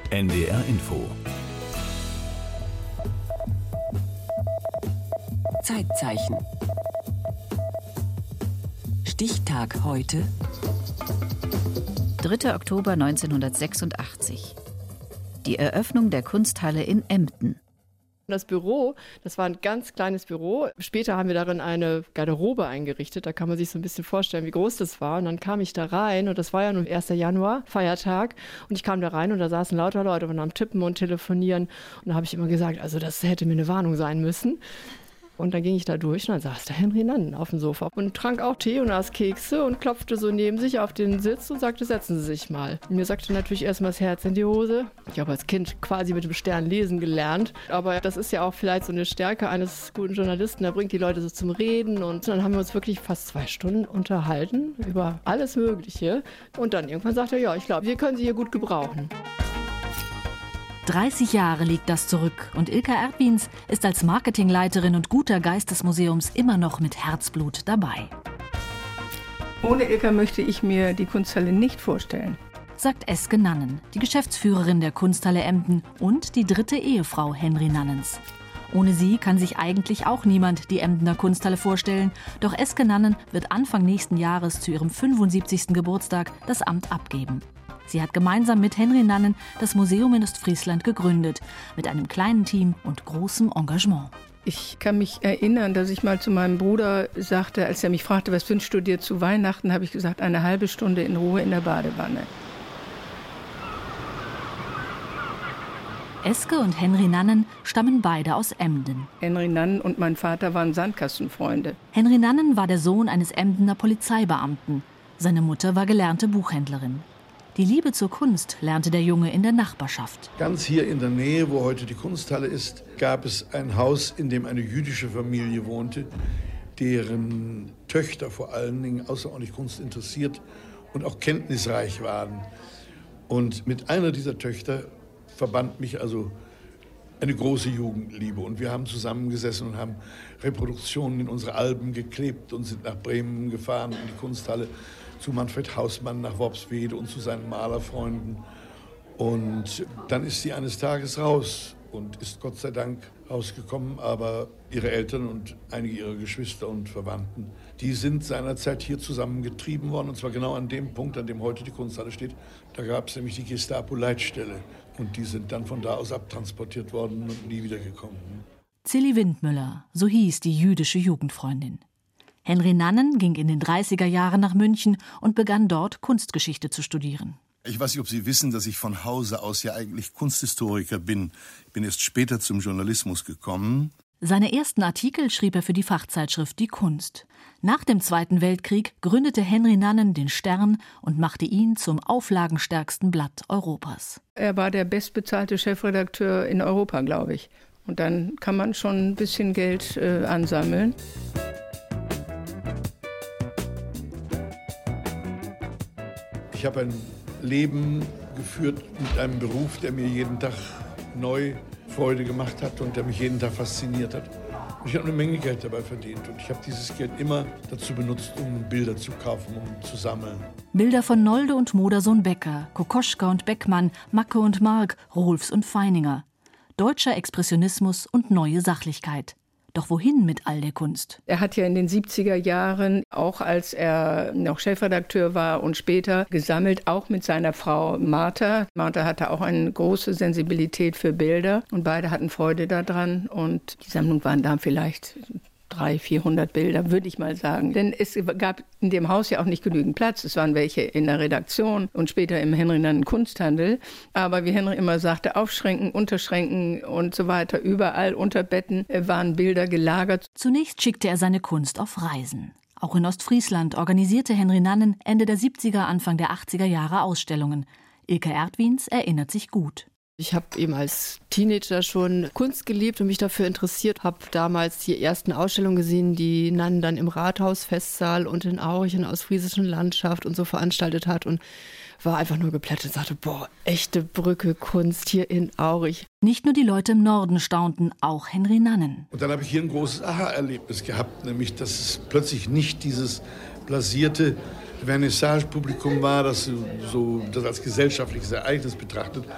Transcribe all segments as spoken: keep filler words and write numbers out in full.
N D R Info. Zeitzeichen. Stichtag heute. dritter Oktober neunzehnhundertsechsundachtzig. Die Eröffnung der Kunsthalle in Emden. Das Büro, das war ein ganz kleines Büro. Später haben wir darin eine Garderobe eingerichtet. Da kann man sich so ein bisschen vorstellen, wie groß das war. Und dann kam ich da rein und das war ja nun erster Januar, Feiertag. Und ich kam da rein und da saßen lauter Leute und am Tippen und Telefonieren. Und da habe ich immer gesagt, also das hätte mir eine Warnung sein müssen. Und dann ging ich da durch und dann saß da Henry Nannen auf dem Sofa und trank auch Tee und aß Kekse und klopfte so neben sich auf den Sitz und sagte, setzen Sie sich mal. Und mir sagte natürlich erstmal das Herz in die Hose. Ich habe als Kind quasi mit dem Stern lesen gelernt. Aber das ist ja auch vielleicht so eine Stärke eines guten Journalisten. Der bringt die Leute so zum Reden. Und dann haben wir uns wirklich fast zwei Stunden unterhalten über alles Mögliche. Und dann irgendwann sagte er, ja, ich glaube, wir können Sie hier gut gebrauchen. dreißig Jahre liegt das zurück und Ilka Erdwins ist als Marketingleiterin und guter Geist des Museums immer noch mit Herzblut dabei. Ohne Ilka möchte ich mir die Kunsthalle nicht vorstellen, sagt Eske Nannen, die Geschäftsführerin der Kunsthalle Emden und die dritte Ehefrau Henry Nannens. Ohne sie kann sich eigentlich auch niemand die Emdener Kunsthalle vorstellen, doch Eske Nannen wird Anfang nächsten Jahres zu ihrem fünfundsiebzigsten Geburtstag das Amt abgeben. Sie hat gemeinsam mit Henry Nannen das Museum in Ostfriesland gegründet, mit einem kleinen Team und großem Engagement. Ich kann mich erinnern, dass ich mal zu meinem Bruder sagte, als er mich fragte, was wünschst du dir zu Weihnachten, habe ich gesagt, eine halbe Stunde in Ruhe in der Badewanne. Eske und Henry Nannen stammen beide aus Emden. Henry Nannen und mein Vater waren Sandkastenfreunde. Henry Nannen war der Sohn eines Emdener Polizeibeamten. Seine Mutter war gelernte Buchhändlerin. Die Liebe zur Kunst lernte der Junge in der Nachbarschaft. Ganz hier in der Nähe, wo heute die Kunsthalle ist, gab es ein Haus, in dem eine jüdische Familie wohnte, deren Töchter vor allen Dingen außerordentlich kunstinteressiert und auch kenntnisreich waren. Und mit einer dieser Töchter verband mich also eine große Jugendliebe. Und wir haben zusammengesessen und haben Reproduktionen in unsere Alben geklebt und sind nach Bremen gefahren in die Kunsthalle, zu Manfred Hausmann nach Worpswede und zu seinen Malerfreunden. Und dann ist sie eines Tages raus und ist Gott sei Dank rausgekommen. Aber ihre Eltern und einige ihrer Geschwister und Verwandten, die sind seinerzeit hier zusammengetrieben worden. Und zwar genau an dem Punkt, an dem heute die Kunsthalle steht. Da gab es nämlich die Gestapo-Leitstelle. Und die sind dann von da aus abtransportiert worden und nie wiedergekommen. Zilli Windmüller, so hieß die jüdische Jugendfreundin. Henry Nannen ging in den dreißiger Jahren nach München und begann dort Kunstgeschichte zu studieren. Ich weiß nicht, ob Sie wissen, dass ich von Hause aus ja eigentlich Kunsthistoriker bin. Ich bin erst später zum Journalismus gekommen. Seine ersten Artikel schrieb er für die Fachzeitschrift Die Kunst. Nach dem Zweiten Weltkrieg gründete Henry Nannen den Stern und machte ihn zum auflagenstärksten Blatt Europas. Er war der bestbezahlte Chefredakteur in Europa, glaube ich. Und dann kann man schon ein bisschen Geld äh, ansammeln. Ich habe ein Leben geführt mit einem Beruf, der mir jeden Tag neu Freude gemacht hat und der mich jeden Tag fasziniert hat. Und ich habe eine Menge Geld dabei verdient und ich habe dieses Geld immer dazu benutzt, um Bilder zu kaufen, um zu sammeln. Bilder von Nolde und Modersohn Becker, Kokoschka und Beckmann, Macke und Mark, Rohlfs und Feininger. Deutscher Expressionismus und neue Sachlichkeit. Doch wohin mit all der Kunst? Er hat ja in den siebziger Jahren, auch als er noch Chefredakteur war und später, gesammelt, auch mit seiner Frau Martha. Martha hatte auch eine große Sensibilität für Bilder und beide hatten Freude daran. Und die Sammlung waren da vielleicht dreihundert, vierhundert Bilder, würde ich mal sagen. Denn es gab in dem Haus ja auch nicht genügend Platz. Es waren welche in der Redaktion und später im Henry Nannen Kunsthandel. Aber wie Henry immer sagte, aufschränken, unterschränken und so weiter, überall unter Betten waren Bilder gelagert. Zunächst schickte er seine Kunst auf Reisen. Auch in Ostfriesland organisierte Henry Nannen Ende der siebziger, Anfang der achtziger Jahre Ausstellungen. Ilka Erdwins erinnert sich gut. Ich habe eben als Teenager schon Kunst geliebt und mich dafür interessiert. Habe damals die ersten Ausstellungen gesehen, die Nannen dann im Rathausfestsaal und in Aurich in der ostfriesischen Landschaft und so veranstaltet hat und war einfach nur geplättet und sagte, boah, echte Brücke Kunst hier in Aurich. Nicht nur die Leute im Norden staunten, auch Henry Nannen. Und dann habe ich hier ein großes Aha-Erlebnis gehabt, nämlich dass es plötzlich nicht dieses blasierte Vernissage-Publikum war, das so das als gesellschaftliches Ereignis betrachtet,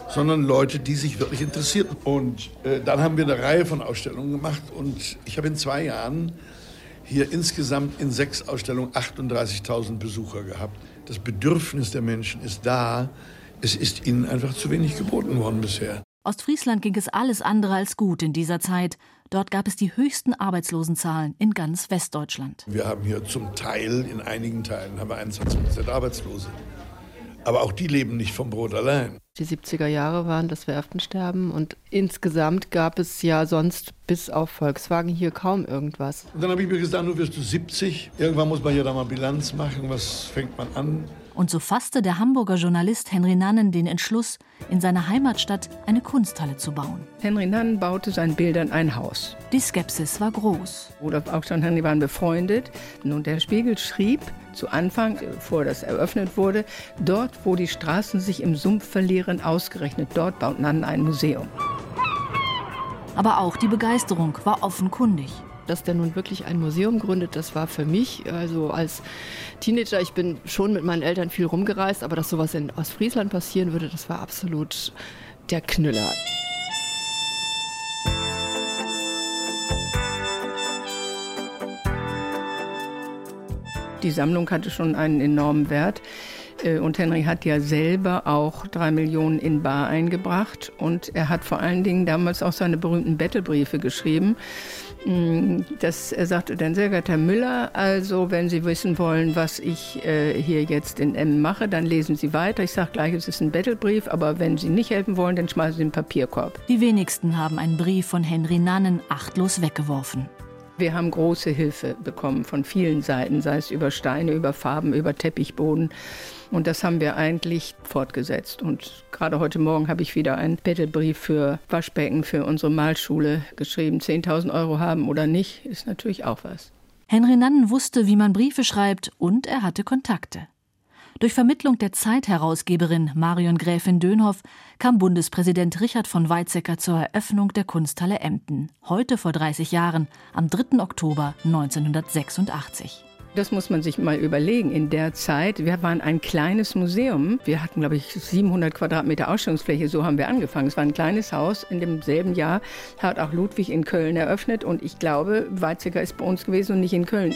sondern Leute, die sich wirklich interessierten. Und äh, dann haben wir eine Reihe von Ausstellungen gemacht und ich habe in zwei Jahren hier insgesamt in sechs Ausstellungen achtunddreißigtausend Besucher gehabt. Das Bedürfnis der Menschen ist da, es ist ihnen einfach zu wenig geboten worden bisher. Ostfriesland ging es alles andere als gut in dieser Zeit. Dort gab es die höchsten Arbeitslosenzahlen in ganz Westdeutschland. Wir haben hier zum Teil, in einigen Teilen, haben wir einundzwanzig Prozent Arbeitslose. Aber auch die leben nicht vom Brot allein. Die siebziger Jahre waren das Werftensterben und insgesamt gab es ja sonst bis auf Volkswagen hier kaum irgendwas. Und dann habe ich mir gesagt, nun wirst du siebzig, irgendwann muss man ja da mal Bilanz machen, was fängt man an? Und so fasste der Hamburger Journalist Henry Nannen den Entschluss, in seiner Heimatstadt eine Kunsthalle zu bauen. Henry Nannen baute seinen Bildern ein Haus. Die Skepsis war groß. Rudolf Augstein und Henry waren befreundet. Und der Spiegel schrieb zu Anfang, bevor das eröffnet wurde, dort, wo die Straßen sich im Sumpf verlieren, ausgerechnet dort baut Nannen ein Museum. Aber auch die Begeisterung war offenkundig. Dass der nun wirklich ein Museum gründet, das war für mich, also als Teenager, ich bin schon mit meinen Eltern viel rumgereist, aber dass sowas in Ostfriesland passieren würde, das war absolut der Knüller. Die Sammlung hatte schon einen enormen Wert. Und Henry hat ja selber auch drei Millionen in bar eingebracht. Und er hat vor allen Dingen damals auch seine berühmten Bettelbriefe geschrieben. Das, er sagte dann, sehr geehrter Herr Müller, also wenn Sie wissen wollen, was ich äh, hier jetzt in Emmen mache, dann lesen Sie weiter. Ich sage gleich, es ist ein Bettelbrief, aber wenn Sie nicht helfen wollen, dann schmeißen Sie den Papierkorb. Die wenigsten haben einen Brief von Henry Nannen achtlos weggeworfen. Wir haben große Hilfe bekommen von vielen Seiten, sei es über Steine, über Farben, über Teppichboden. Und das haben wir eigentlich fortgesetzt. Und gerade heute Morgen habe ich wieder einen Bettelbrief für Waschbecken für unsere Malschule geschrieben. zehntausend Euro haben oder nicht, ist natürlich auch was. Henry Nannen wusste, wie man Briefe schreibt, und er hatte Kontakte. Durch Vermittlung der Zeitherausgeberin Marion Gräfin Dönhoff kam Bundespräsident Richard von Weizsäcker zur Eröffnung der Kunsthalle Emden. Heute vor dreißig Jahren, am dritten Oktober neunzehnhundertsechsundachtzig. Das muss man sich mal überlegen. In der Zeit, wir waren ein kleines Museum. Wir hatten, glaube ich, siebenhundert Quadratmeter Ausstellungsfläche. So haben wir angefangen. Es war ein kleines Haus. In demselben Jahr hat auch Ludwig in Köln eröffnet. Und ich glaube, Weizsäcker ist bei uns gewesen und nicht in Köln.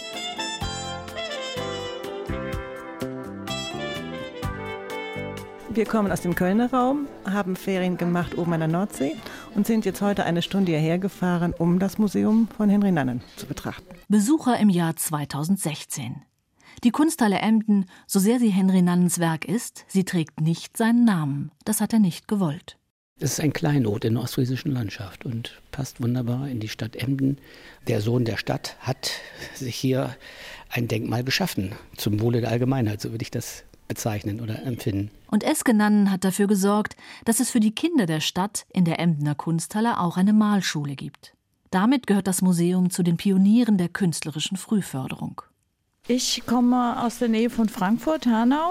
Wir kommen aus dem Kölner Raum, haben Ferien gemacht oben an der Nordsee und sind jetzt heute eine Stunde hierher gefahren, um das Museum von Henry Nannen zu betrachten. Besucher im Jahr zweitausendsechzehn. Die Kunsthalle Emden, so sehr sie Henry Nannens Werk ist, sie trägt nicht seinen Namen. Das hat er nicht gewollt. Es ist ein Kleinod in der ostfriesischen Landschaft und passt wunderbar in die Stadt Emden. Der Sohn der Stadt hat sich hier ein Denkmal geschaffen, zum Wohle der Allgemeinheit, so würde ich das bezeichnen oder empfinden. Und Eske Nannen hat dafür gesorgt, dass es für die Kinder der Stadt in der Emdener Kunsthalle auch eine Malschule gibt. Damit gehört das Museum zu den Pionieren der künstlerischen Frühförderung. Ich komme aus der Nähe von Frankfurt, Hanau,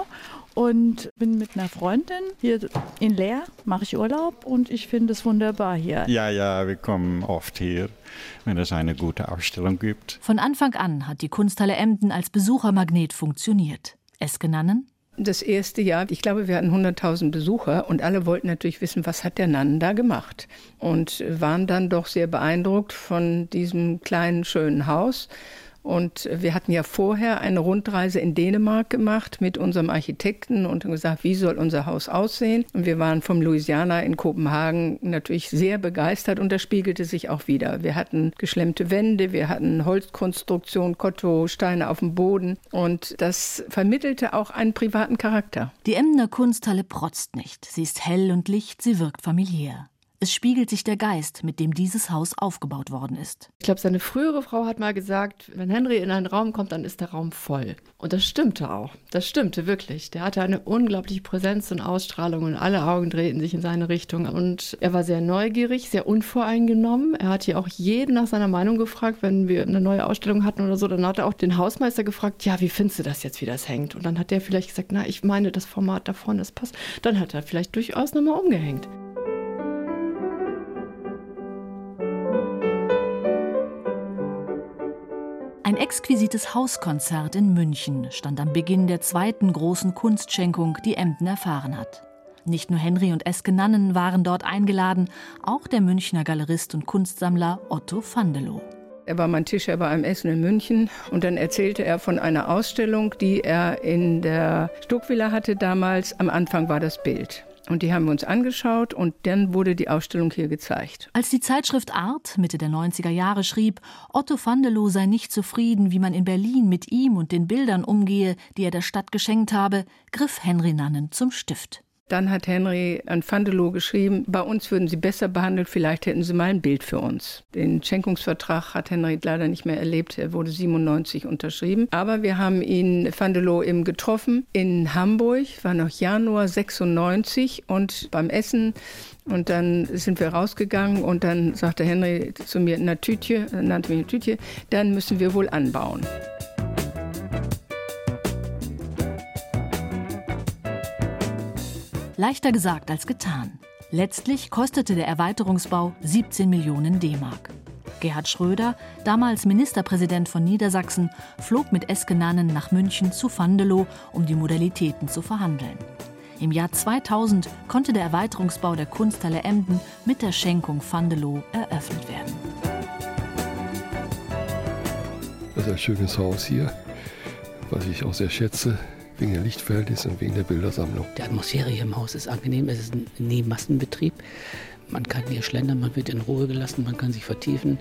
und bin mit einer Freundin hier in Leer, mache ich Urlaub und ich finde es wunderbar hier. Ja, ja, wir kommen oft hier, wenn es eine gute Ausstellung gibt. Von Anfang an hat die Kunsthalle Emden als Besuchermagnet funktioniert. Eske Nannen? Das erste Jahr, ich glaube, wir hatten hunderttausend Besucher und alle wollten natürlich wissen, was hat der Nannen da gemacht? Und waren dann doch sehr beeindruckt von diesem kleinen, schönen Haus. Und wir hatten ja vorher eine Rundreise in Dänemark gemacht mit unserem Architekten und haben gesagt, wie soll unser Haus aussehen? Und wir waren vom Louisiana in Kopenhagen natürlich sehr begeistert und das spiegelte sich auch wieder. Wir hatten geschlemmte Wände, wir hatten Holzkonstruktion, Kotto, Steine auf dem Boden und das vermittelte auch einen privaten Charakter. Die Emdener Kunsthalle protzt nicht. Sie ist hell und licht, sie wirkt familiär. Es spiegelt sich der Geist, mit dem dieses Haus aufgebaut worden ist. Ich glaube, seine frühere Frau hat mal gesagt, wenn Henry in einen Raum kommt, dann ist der Raum voll. Und das stimmte auch. Das stimmte wirklich. Der hatte eine unglaubliche Präsenz und Ausstrahlung und alle Augen drehten sich in seine Richtung. Und er war sehr neugierig, sehr unvoreingenommen. Er hat hier auch jeden nach seiner Meinung gefragt, wenn wir eine neue Ausstellung hatten oder so. Dann hat er auch den Hausmeister gefragt, ja, wie findest du das jetzt, wie das hängt? Und dann hat der vielleicht gesagt, na, ich meine, das Format da vorne, das passt. Dann hat er vielleicht durchaus nochmal umgehängt. Ein exquisites Hauskonzert in München stand am Beginn der zweiten großen Kunstschenkung, die Emden erfahren hat. Nicht nur Henry und Eske Nannen waren dort eingeladen, auch der Münchner Galerist und Kunstsammler Otto van de Loo. Er war mein Tischer bei einem Essen in München und dann erzählte er von einer Ausstellung, die er in der Stuckvilla hatte damals. Am Anfang war das Bild. Und die haben wir uns angeschaut und dann wurde die Ausstellung hier gezeigt. Als die Zeitschrift Art Mitte der neunziger Jahre schrieb, Otto van de Loo sei nicht zufrieden, wie man in Berlin mit ihm und den Bildern umgehe, die er der Stadt geschenkt habe, griff Henry Nannen zum Stift. Dann hat Henry an van de Loo geschrieben, bei uns würden Sie besser behandelt, vielleicht hätten Sie mal ein Bild für uns. Den Schenkungsvertrag hat Henry leider nicht mehr erlebt, er wurde siebenundneunzig unterschrieben. Aber wir haben ihn, van de Loo, eben getroffen in Hamburg, war noch Januar sechsundneunzig und beim Essen. Und dann sind wir rausgegangen und dann sagte Henry zu mir, na Tütje, nannte mich eine Tütje, dann müssen wir wohl anbauen. Leichter gesagt als getan. Letztlich kostete der Erweiterungsbau siebzehn Millionen D-Mark. Gerhard Schröder, damals Ministerpräsident von Niedersachsen, flog mit Eske Nannen nach München zu van de Loo, um die Modalitäten zu verhandeln. Im Jahr zweitausend konnte der Erweiterungsbau der Kunsthalle Emden mit der Schenkung van de Loo eröffnet werden. Das ist ein schönes Haus hier, was ich auch sehr schätze. Wegen der Lichtverhältnisse und wegen der Bildersammlung. Die Atmosphäre hier im Haus ist angenehm. Es ist ein Nie-Massenbetrieb. Man kann hier schlendern, man wird in Ruhe gelassen, man kann sich vertiefen.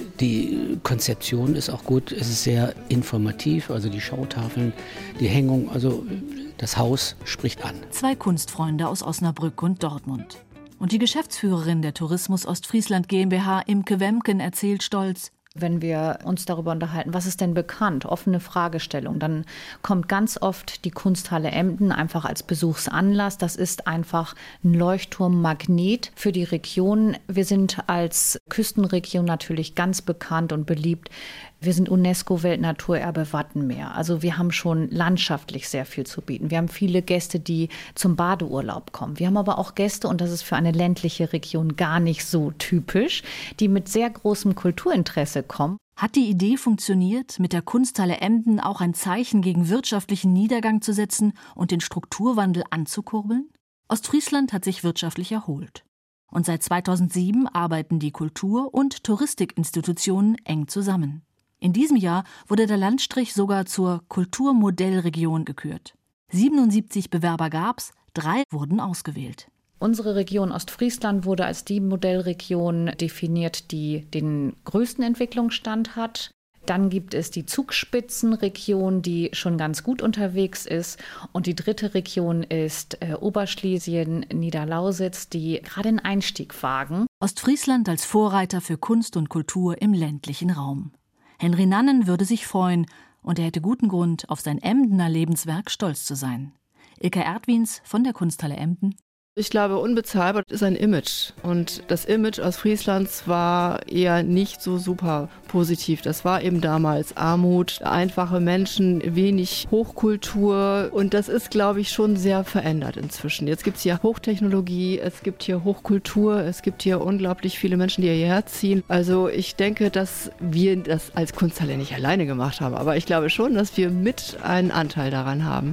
Die Konzeption ist auch gut. Es ist sehr informativ, also die Schautafeln, die Hängung, also das Haus spricht an. Zwei Kunstfreunde aus Osnabrück und Dortmund. Und die Geschäftsführerin der Tourismus Ostfriesland GmbH, Imke Wemken, erzählt stolz: Wenn wir uns darüber unterhalten, was ist denn bekannt, offene Fragestellung, dann kommt ganz oft die Kunsthalle Emden einfach als Besuchsanlass. Das ist einfach ein Leuchtturmmagnet für die Region. Wir sind als Küstenregion natürlich ganz bekannt und beliebt. Wir sind UNESCO-Weltnaturerbe Wattenmeer. Also wir haben schon landschaftlich sehr viel zu bieten. Wir haben viele Gäste, die zum Badeurlaub kommen. Wir haben aber auch Gäste, und das ist für eine ländliche Region gar nicht so typisch, die mit sehr großem Kulturinteresse kommen. Hat die Idee funktioniert, mit der Kunsthalle Emden auch ein Zeichen gegen wirtschaftlichen Niedergang zu setzen und den Strukturwandel anzukurbeln? Ostfriesland hat sich wirtschaftlich erholt. Und seit zweitausendsieben arbeiten die Kultur- und Touristikinstitutionen eng zusammen. In diesem Jahr wurde der Landstrich sogar zur Kulturmodellregion gekürt. siebenundsiebzig Bewerber gab's, drei wurden ausgewählt. Unsere Region Ostfriesland wurde als die Modellregion definiert, die den größten Entwicklungsstand hat. Dann gibt es die Zugspitzenregion, die schon ganz gut unterwegs ist. Und die dritte Region ist äh, Oberschlesien, Niederlausitz, die gerade einen Einstieg wagen. Ostfriesland als Vorreiter für Kunst und Kultur im ländlichen Raum. Henry Nannen würde sich freuen, und er hätte guten Grund, auf sein Emdener Lebenswerk stolz zu sein. Ilka Erdwins von der Kunsthalle Emden. Ich glaube, unbezahlbar ist ein Image. Und das Image Ostfrieslands war eher nicht so super positiv. Das war eben damals Armut, einfache Menschen, wenig Hochkultur. Und das ist, glaube ich, schon sehr verändert inzwischen. Jetzt gibt es hier Hochtechnologie, es gibt hier Hochkultur, es gibt hier unglaublich viele Menschen, die hierher ziehen. Also ich denke, dass wir das als Kunsthalle nicht alleine gemacht haben. Aber ich glaube schon, dass wir mit einen Anteil daran haben.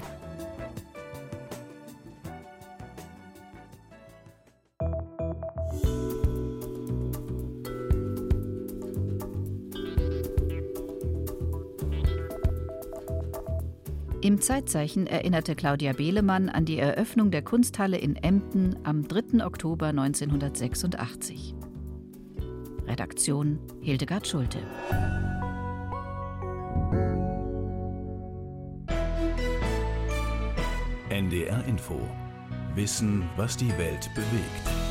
Im Zeitzeichen erinnerte Claudia Behlemann an die Eröffnung der Kunsthalle in Emden am dritten Oktober neunzehnhundertsechsundachtzig. Redaktion Hildegard Schulte. N D R Info. Wissen, was die Welt bewegt.